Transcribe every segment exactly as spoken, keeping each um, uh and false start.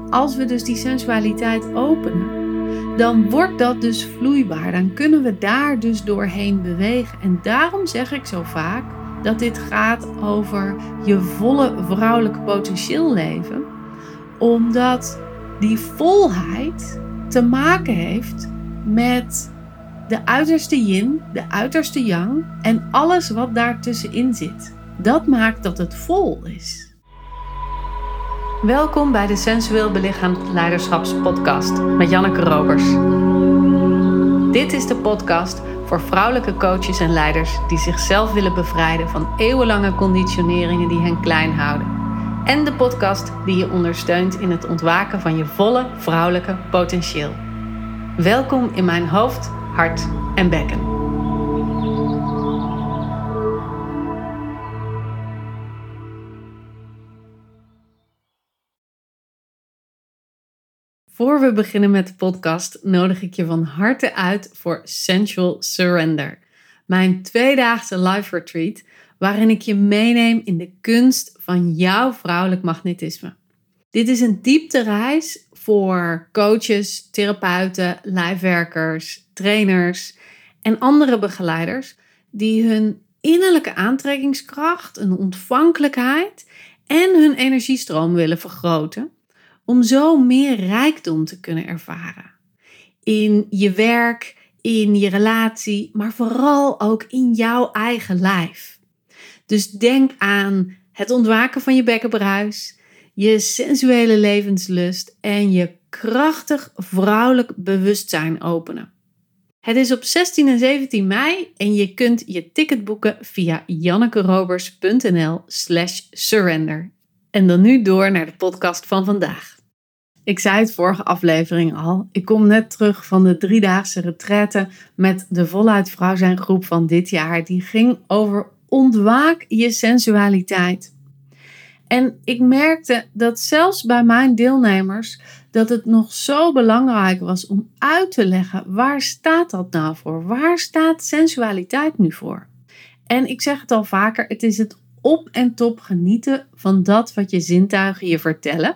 als we dus die sensualiteit openen, dan wordt dat dus vloeibaar. Dan kunnen we daar dus doorheen bewegen. En daarom zeg ik zo vaak dat dit gaat over je volle vrouwelijke potentieel leven. Omdat die volheid te maken heeft met de uiterste yin, de uiterste yang en alles wat daartussenin zit. Dat maakt dat het vol is. Welkom bij de Sensueel Belichaamd Leiderschapspodcast met Janneke Robers. Dit is de podcast voor vrouwelijke coaches en leiders die zichzelf willen bevrijden van eeuwenlange conditioneringen die hen klein houden. En de podcast die je ondersteunt in het ontwaken van je volle vrouwelijke potentieel. Welkom in mijn hoofd, hart en bekken. Voor we beginnen met de podcast nodig ik je van harte uit voor Sensual Surrender. Mijn tweedaagse live retreat waarin ik je meeneem in de kunst van jouw vrouwelijk magnetisme. Dit is een dieptereis voor coaches, therapeuten, lijfwerkers, trainers en andere begeleiders die hun innerlijke aantrekkingskracht, een ontvankelijkheid en hun energiestroom willen vergroten. Om zo meer rijkdom te kunnen ervaren. In je werk, in je relatie, maar vooral ook in jouw eigen lijf. Dus denk aan het ontwaken van je bekkenbruis, je sensuele levenslust en je krachtig vrouwelijk bewustzijn openen. Het is op zestien en zeventien mei en je kunt je ticket boeken via jannekerobers.nl slash surrender. En dan nu door naar de podcast van vandaag. Ik zei het vorige aflevering al. Ik kom net terug van de driedaagse retraite met de Voluit Vrouw Zijn groep van dit jaar. Die ging over ontwaak je sensualiteit. En ik merkte dat zelfs bij mijn deelnemers dat het nog zo belangrijk was om uit te leggen waar staat dat nou voor? Waar staat sensualiteit nu voor? En ik zeg het al vaker, het is het op en top genieten van dat wat je zintuigen je vertellen.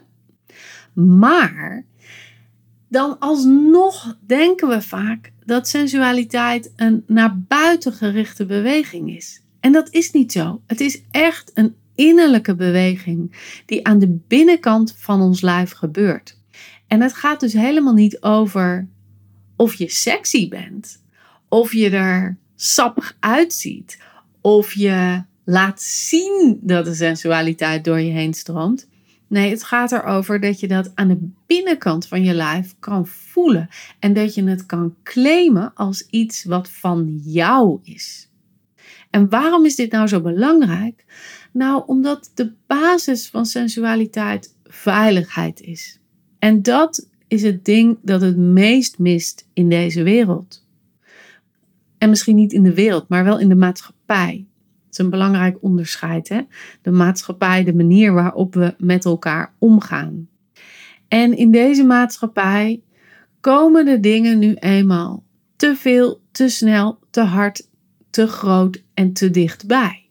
Maar dan alsnog denken we vaak dat sensualiteit een naar buiten gerichte beweging is. En dat is niet zo. Het is echt een innerlijke beweging die aan de binnenkant van ons lijf gebeurt. En het gaat dus helemaal niet over of je sexy bent, of je er sappig uitziet, of je laat zien dat de sensualiteit door je heen stroomt. Nee, het gaat erover dat je dat aan de binnenkant van je lijf kan voelen. En dat je het kan claimen als iets wat van jou is. En waarom is dit nou zo belangrijk? Nou, omdat de basis van sensualiteit veiligheid is. En dat is het ding dat het meest mist in deze wereld. En misschien niet in de wereld, maar wel in de maatschappij. Het is een belangrijk onderscheid, hè? De maatschappij, de manier waarop we met elkaar omgaan. En in deze maatschappij komen de dingen nu eenmaal te veel, te snel, te hard, te groot en te dichtbij.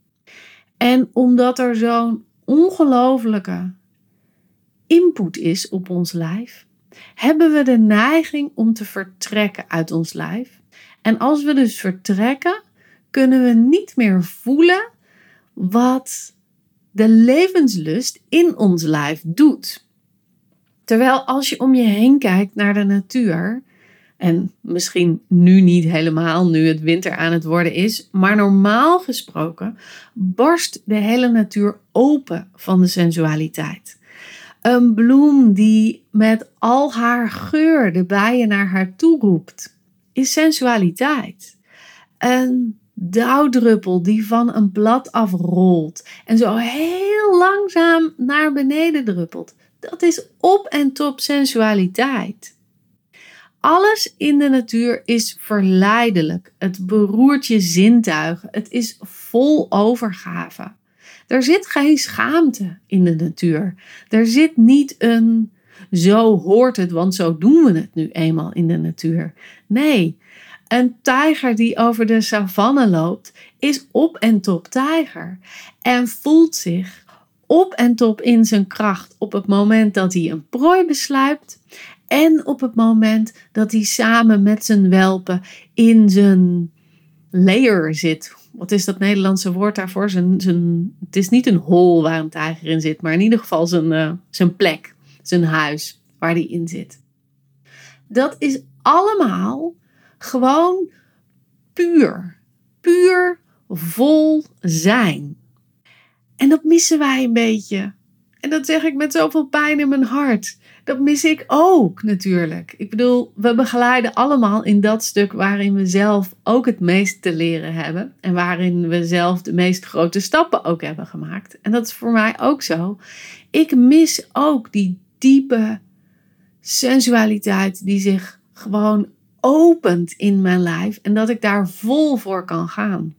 En omdat er zo'n ongelofelijke input is op ons lijf, hebben we de neiging om te vertrekken uit ons lijf. En als we dus vertrekken, kunnen we niet meer voelen wat de levenslust in ons lijf doet. Terwijl als je om je heen kijkt naar de natuur, en misschien nu niet helemaal, nu het winter aan het worden is, maar normaal gesproken barst de hele natuur open van de sensualiteit. Een bloem die met al haar geur de bijen naar haar toe roept, is sensualiteit. Een dauwdruppel die van een blad afrolt en zo heel langzaam naar beneden druppelt. Dat is op en top sensualiteit. Alles in de natuur is verleidelijk. Het beroert je zintuigen. Het is vol overgave. Er zit geen schaamte in de natuur. Er zit niet een zo hoort het, want zo doen we het nu eenmaal in de natuur. Nee, een tijger die over de savanne loopt is op en top tijger en voelt zich op en top in zijn kracht op het moment dat hij een prooi besluipt. En op het moment dat hij samen met zijn welpen in zijn lair zit. Wat is dat Nederlandse woord daarvoor? Zijn, zijn, het is niet een hol waar een tijger in zit, maar in ieder geval zijn, uh, zijn plek, zijn huis waar hij in zit. Dat is allemaal gewoon puur. Puur vol zijn. En dat missen wij een beetje. En dat zeg ik met zoveel pijn in mijn hart. Dat mis ik ook natuurlijk. Ik bedoel, we begeleiden allemaal in dat stuk waarin we zelf ook het meest te leren hebben. En waarin we zelf de meest grote stappen ook hebben gemaakt. En dat is voor mij ook zo. Ik mis ook die diepe sensualiteit die zich gewoon opent in mijn lijf. En dat ik daar vol voor kan gaan.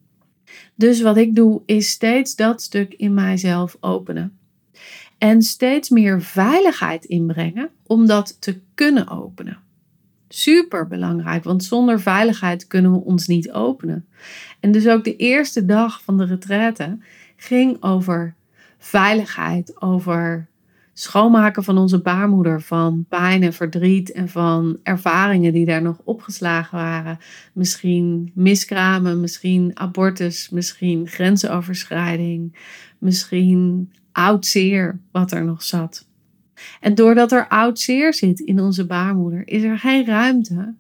Dus wat ik doe is steeds dat stuk in mijzelf openen. En steeds meer veiligheid inbrengen om dat te kunnen openen. Super belangrijk, want zonder veiligheid kunnen we ons niet openen. En dus ook de eerste dag van de retraite ging over veiligheid, over schoonmaken van onze baarmoeder, van pijn en verdriet en van ervaringen die daar nog opgeslagen waren. Misschien miskramen, misschien abortus, misschien grensoverschrijding, misschien oud zeer wat er nog zat. En doordat er oud zeer zit in onze baarmoeder, is er geen ruimte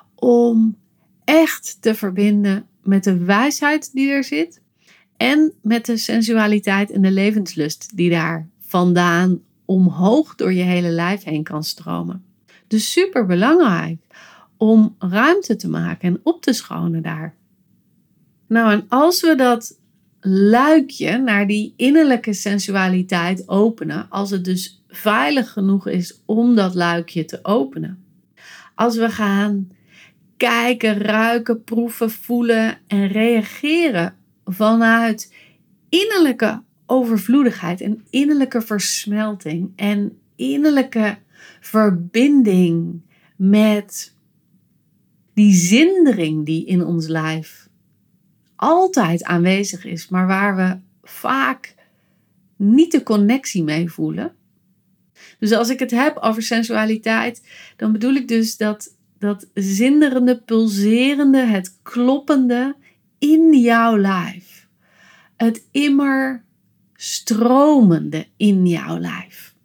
om echt te verbinden met de wijsheid die er zit en met de sensualiteit en de levenslust die daar vandaan omhoog door je hele lijf heen kan stromen. Dus super belangrijk om ruimte te maken en op te schonen daar. Nou, en als we dat luikje naar die innerlijke sensualiteit openen, als het dus veilig genoeg is om dat luikje te openen. Als we gaan kijken, ruiken, proeven, voelen en reageren vanuit innerlijke overvloedigheid en innerlijke versmelting en innerlijke verbinding met die zindering die in ons lijf altijd aanwezig is, maar waar we vaak niet de connectie mee voelen. Dus als ik het heb over sensualiteit, dan bedoel ik dus dat, dat zinderende, pulserende, het kloppende in jouw lijf. Het immer stromende in jouw lijf.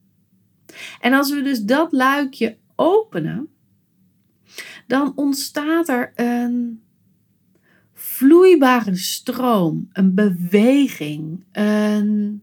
En als we dus dat luikje openen, dan ontstaat er een vloeibare stroom, een beweging, een...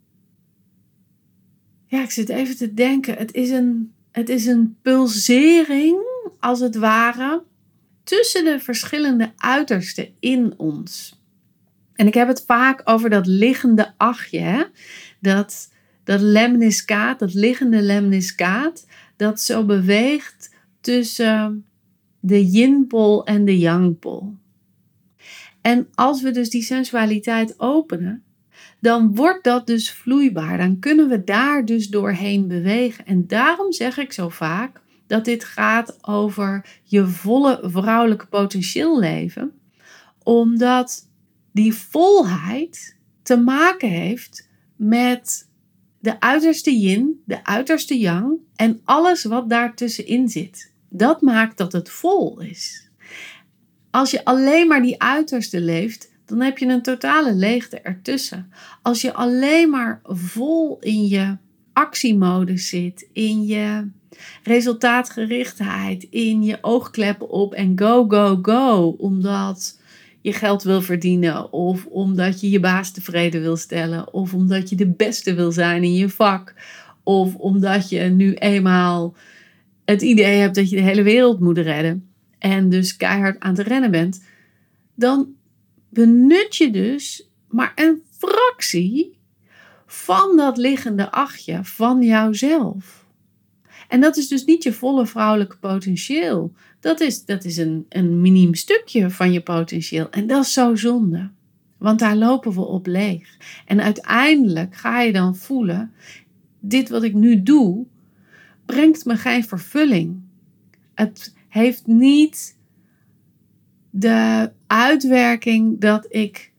Ja, ik zit even te denken. Het is een, het is een pulsering, als het ware, tussen de verschillende uitersten in ons. En ik heb het vaak over dat liggende achtje, hè? Dat, dat lemniscaat, dat liggende lemniscaat, dat zo beweegt tussen de yin-pol en de yang-pol. En als we dus die sensualiteit openen, dan wordt dat dus vloeibaar. Dan kunnen we daar dus doorheen bewegen. En daarom zeg ik zo vaak dat dit gaat over je volle vrouwelijke potentieel leven. Omdat die volheid te maken heeft met de uiterste yin, de uiterste yang en alles wat daartussenin zit. Dat maakt dat het vol is. Als je alleen maar die uiterste leeft, dan heb je een totale leegte ertussen. Als je alleen maar vol in je actiemodus zit, in je resultaatgerichtheid, in je oogkleppen op en go, go, go, omdat je geld wil verdienen of omdat je je baas tevreden wil stellen of omdat je de beste wil zijn in je vak of omdat je nu eenmaal het idee hebt dat je de hele wereld moet redden en dus keihard aan het rennen bent, dan benut je dus maar een fractie van dat liggende achtje van jouzelf. En dat is dus niet je volle vrouwelijke potentieel. Dat is, dat is een, een miniem stukje van je potentieel. En dat is zo zonde. Want daar lopen we op leeg. En uiteindelijk ga je dan voelen, dit wat ik nu doe, brengt me geen vervulling. Het heeft niet de uitwerking dat ik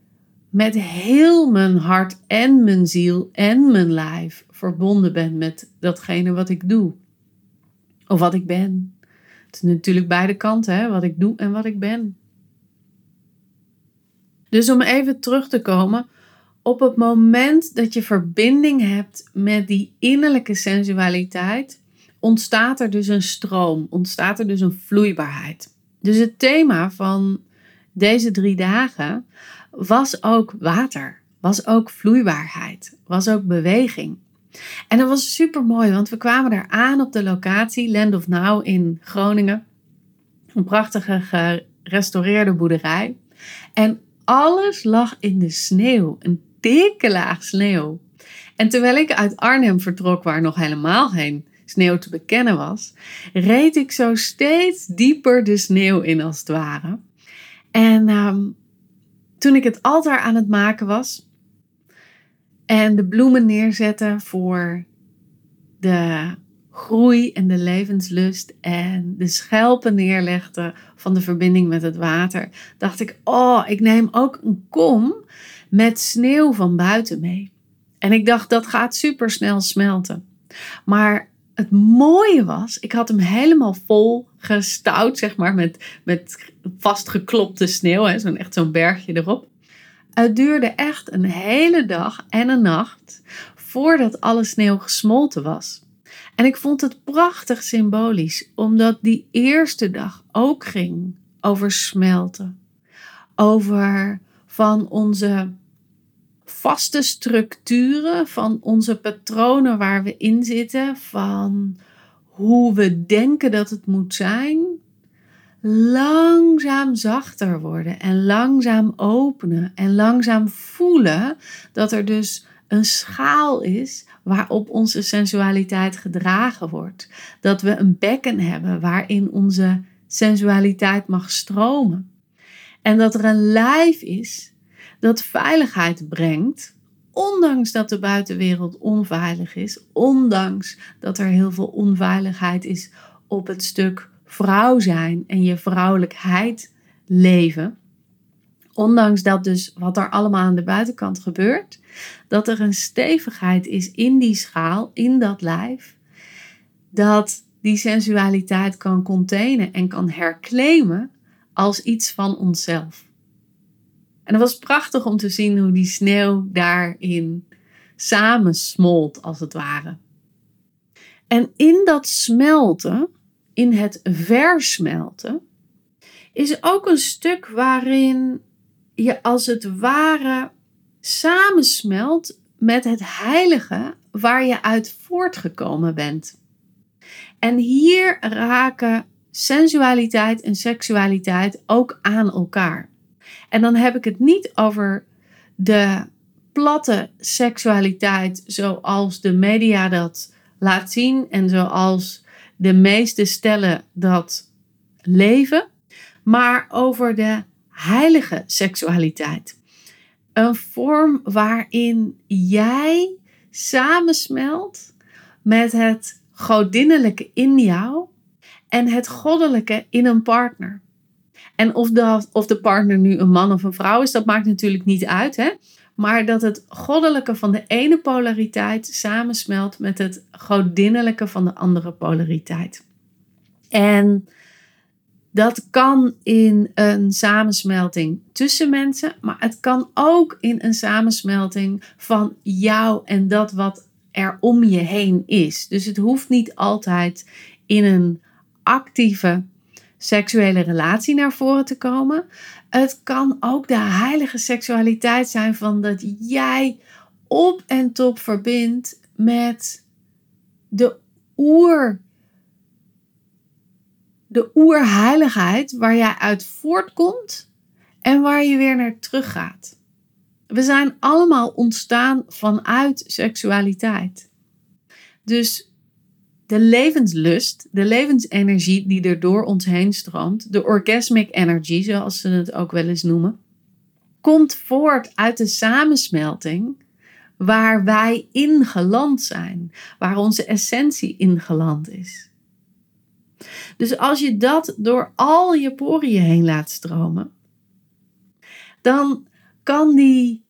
met heel mijn hart en mijn ziel en mijn lijf verbonden ben met datgene wat ik doe. Of wat ik ben. Het is natuurlijk beide kanten, hè? Wat ik doe en wat ik ben. Dus om even terug te komen, op het moment dat je verbinding hebt met die innerlijke sensualiteit, ontstaat er dus een stroom, ontstaat er dus een vloeibaarheid. Dus het thema van deze drie dagen was ook water, was ook vloeibaarheid, was ook beweging. En dat was super mooi, want we kwamen daar aan op de locatie Land of Now in Groningen. Een prachtige gerestaureerde boerderij. En alles lag in de sneeuw, een dikke laag sneeuw. En terwijl ik uit Arnhem vertrok, waar nog helemaal geen sneeuw te bekennen was, reed ik zo steeds dieper de sneeuw in als het ware. En um, toen ik het altaar aan het maken was en de bloemen neerzette voor de groei en de levenslust en de schelpen neerlegde van de verbinding met het water, dacht ik, oh, ik neem ook een kom met sneeuw van buiten mee. En ik dacht, dat gaat super snel smelten. Maar het mooie was, ik had hem helemaal vol gestouwd, zeg maar, met, met vastgeklopte sneeuw, hè, zo'n, echt zo'n bergje erop. Het duurde echt een hele dag en een nacht voordat alle sneeuw gesmolten was. En ik vond het prachtig symbolisch, omdat die eerste dag ook ging over smelten. Over van onze vaste structuren, van onze patronen waar we in zitten, van hoe we denken dat het moet zijn, langzaam zachter worden en langzaam openen en langzaam voelen dat er dus een schaal is waarop onze sensualiteit gedragen wordt. Dat we een bekken hebben waarin onze sensualiteit mag stromen. En dat er een lijf is dat veiligheid brengt, ondanks dat de buitenwereld onveilig is, ondanks dat er heel veel onveiligheid is op het stuk vrouw zijn en je vrouwelijkheid leven. Ondanks dat dus wat er allemaal aan de buitenkant gebeurt, dat er een stevigheid is in die schaal, in dat lijf, dat die sensualiteit kan containen en kan herclaimen als iets van onszelf. En het was prachtig om te zien hoe die sneeuw daarin samensmolt, als het ware. En in dat smelten, in het versmelten, is ook een stuk waarin je als het ware samensmelt met het heilige waar je uit voortgekomen bent. En hier raken sensualiteit en seksualiteit ook aan elkaar. En dan heb ik het niet over de platte seksualiteit zoals de media dat laat zien en zoals de meeste stellen dat leven, maar over de heilige seksualiteit. Een vorm waarin jij samensmelt met het godinnelijke in jou en het goddelijke in een partner. En of, dat, of de partner nu een man of een vrouw is, dat maakt natuurlijk niet uit, hè? Maar dat het goddelijke van de ene polariteit samensmelt met het godinnelijke van de andere polariteit. En dat kan in een samensmelting tussen mensen, maar het kan ook in een samensmelting van jou en dat wat er om je heen is. Dus het hoeft niet altijd in een actieve seksuele relatie naar voren te komen. Het kan ook de heilige seksualiteit zijn van dat jij op en top verbindt met de oer, de oerheiligheid waar jij uit voortkomt en waar je weer naar terug gaat. We zijn allemaal ontstaan vanuit seksualiteit. Dus de levenslust, de levensenergie die er door ons heen stroomt, de orgasmic energy, zoals ze het ook wel eens noemen, komt voort uit de samensmelting waar wij in geland zijn, waar onze essentie in geland is. Dus als je dat door al je poriën heen laat stromen, dan kan die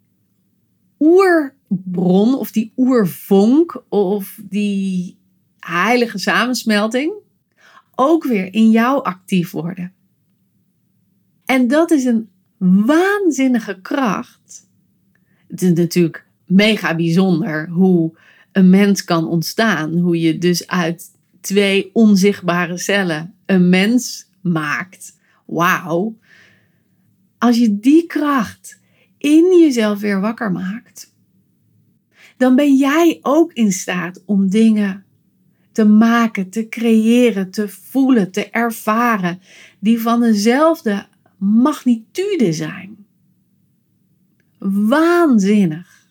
oerbron of die oervonk of die heilige samensmelting ook weer in jou actief worden. En dat is een waanzinnige kracht. Het is natuurlijk mega bijzonder hoe een mens kan ontstaan. Hoe je dus uit twee onzichtbare cellen een mens maakt. Wauw. Als je die kracht in jezelf weer wakker maakt, dan ben jij ook in staat om dingen te maken, te creëren, te voelen, te ervaren, die van dezelfde magnitude zijn. Waanzinnig.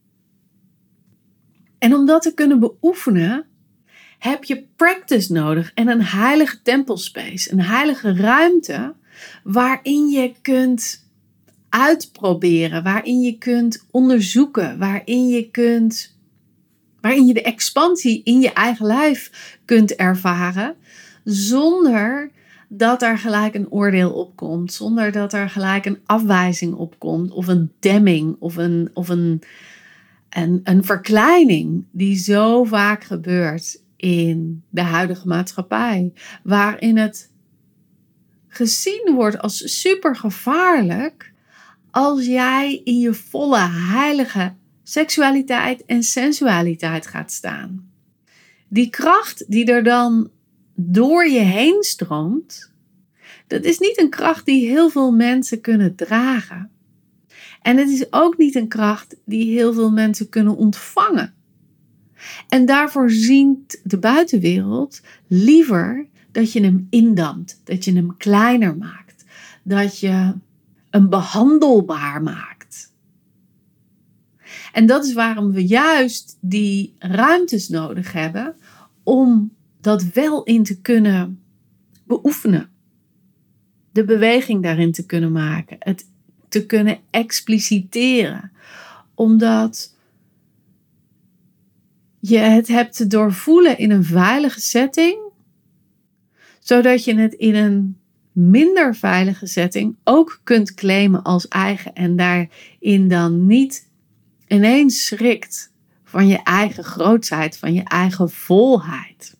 En om dat te kunnen beoefenen, heb je practice nodig en een heilige tempelspace, een heilige ruimte waarin je kunt uitproberen, waarin je kunt onderzoeken, waarin je kunt, waarin je de expansie in je eigen lijf kunt ervaren, zonder dat er gelijk een oordeel opkomt, zonder dat er gelijk een afwijzing opkomt, of een demming, of een, of een, een, een verkleining die zo vaak gebeurt in de huidige maatschappij, waarin het gezien wordt als super gevaarlijk als jij in je volle heilige seksualiteit en sensualiteit gaat staan. Die kracht die er dan door je heen stroomt, dat is niet een kracht die heel veel mensen kunnen dragen. En het is ook niet een kracht die heel veel mensen kunnen ontvangen. En daarvoor ziet de buitenwereld liever dat je hem indampt, dat je hem kleiner maakt, dat je hem behandelbaar maakt. En dat is waarom we juist die ruimtes nodig hebben om dat wel in te kunnen beoefenen. De beweging daarin te kunnen maken, het te kunnen expliciteren, omdat je het hebt te doorvoelen in een veilige setting, zodat je het in een minder veilige setting ook kunt claimen als eigen en daarin dan niet ineens schrikt van je eigen grootsheid, van je eigen volheid.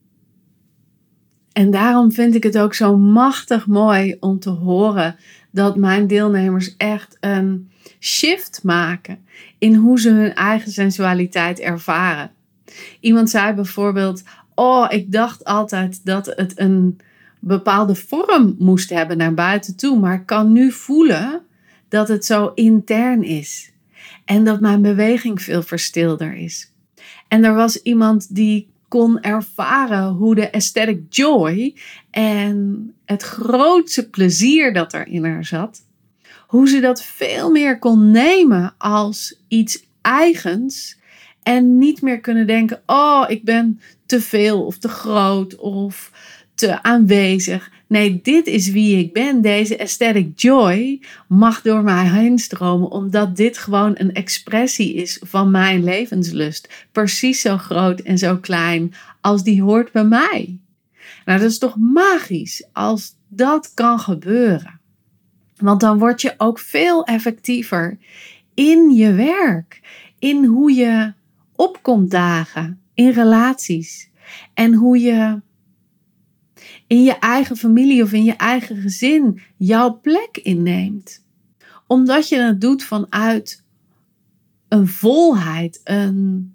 En daarom vind ik het ook zo machtig mooi om te horen dat mijn deelnemers echt een shift maken in hoe ze hun eigen sensualiteit ervaren. Iemand zei bijvoorbeeld, oh, ik dacht altijd dat het een bepaalde vorm moest hebben naar buiten toe, maar ik kan nu voelen dat het zo intern is en dat mijn beweging veel verstilder is. En er was iemand die kon ervaren hoe de aesthetic joy en het grootste plezier dat er in haar zat, hoe ze dat veel meer kon nemen als iets eigens en niet meer kunnen denken, oh, ik ben te veel of te groot of te aanwezig. Nee, dit is wie ik ben. Deze aesthetic joy mag door mij heen stromen, omdat dit gewoon een expressie is van mijn levenslust. Precies zo groot en zo klein als die hoort bij mij. Nou, dat is toch magisch als dat kan gebeuren. Want dan word je ook veel effectiever in je werk, in hoe je opkomt dagen, in relaties en hoe je in je eigen familie of in je eigen gezin jouw plek inneemt. Omdat je het doet vanuit een volheid, een,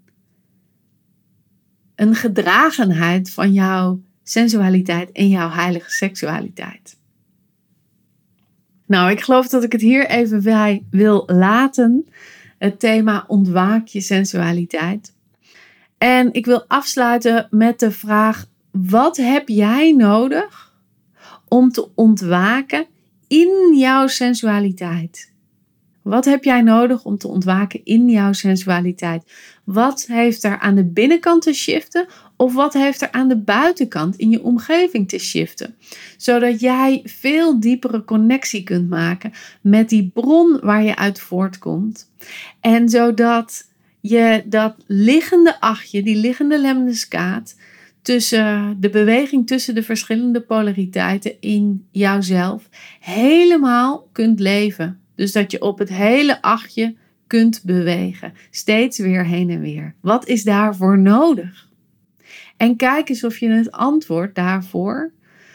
een gedragenheid van jouw sensualiteit en jouw heilige seksualiteit. Nou, ik geloof dat ik het hier even bij wil laten. Het thema ontwaak je sensualiteit. En ik wil afsluiten met de vraag, wat heb jij nodig om te ontwaken in jouw sensualiteit? Wat heb jij nodig om te ontwaken in jouw sensualiteit? Wat heeft er aan de binnenkant te shiften? Of wat heeft er aan de buitenkant in je omgeving te shiften? Zodat jij veel diepere connectie kunt maken met die bron waar je uit voortkomt. En zodat je dat liggende achtje, die liggende lemniscaat, tussen de beweging tussen de verschillende polariteiten in jouzelf helemaal kunt leven. Dus dat je op het hele achtje kunt bewegen. Steeds weer heen en weer. Wat is daarvoor nodig? En kijk eens of je het antwoord daarvoor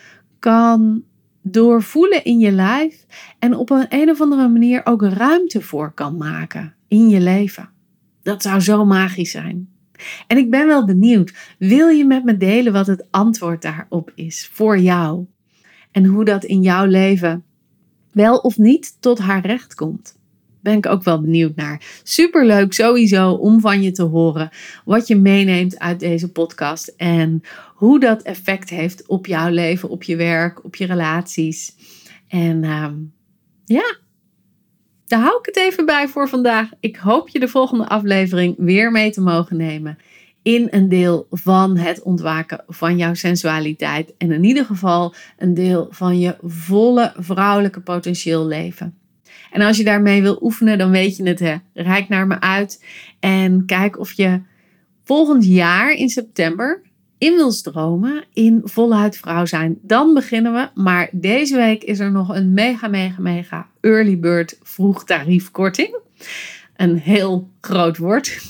kan doorvoelen in je lijf. En op een, een of andere manier ook ruimte voor kan maken in je leven. Dat zou zo magisch zijn. En ik ben wel benieuwd. Wil je met me delen wat het antwoord daarop is voor jou? En hoe dat in jouw leven wel of niet tot haar recht komt. Ben ik ook wel benieuwd naar. Superleuk sowieso om van je te horen wat je meeneemt uit deze podcast. En hoe dat effect heeft op jouw leven, op je werk, op je relaties. En um, ja, daar hou ik het even bij voor vandaag. Ik hoop je de volgende aflevering weer mee te mogen nemen. In een deel van het ontwaken van jouw sensualiteit. En in ieder geval een deel van je volle vrouwelijke potentieel leven. En als je daarmee wil oefenen, dan weet je het. Hè. Reik naar me uit. En kijk of je volgend jaar in september in wil stromen in voluit vrouw zijn. Dan beginnen we. Maar deze week is er nog een mega, mega, mega early bird vroegtariefkorting. Een heel groot woord.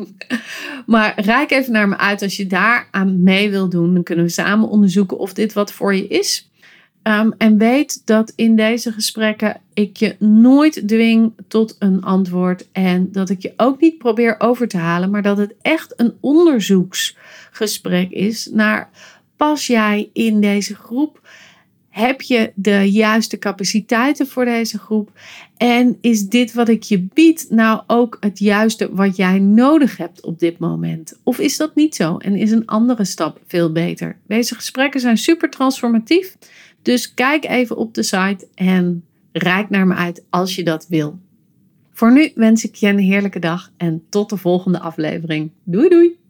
Maar reik even naar me uit als je daar aan mee wil doen. Dan kunnen we samen onderzoeken of dit wat voor je is. Um, en weet dat in deze gesprekken ik je nooit dwing tot een antwoord. En dat ik je ook niet probeer over te halen. Maar dat het echt een onderzoeksgesprek is naar, pas jij in deze groep? Heb je de juiste capaciteiten voor deze groep? En is dit wat ik je bied nou ook het juiste wat jij nodig hebt op dit moment? Of is dat niet zo en is een andere stap veel beter? Deze gesprekken zijn super transformatief. Dus kijk even op de site en reik naar me uit als je dat wil. Voor nu wens ik je een heerlijke dag en tot de volgende aflevering. Doei doei!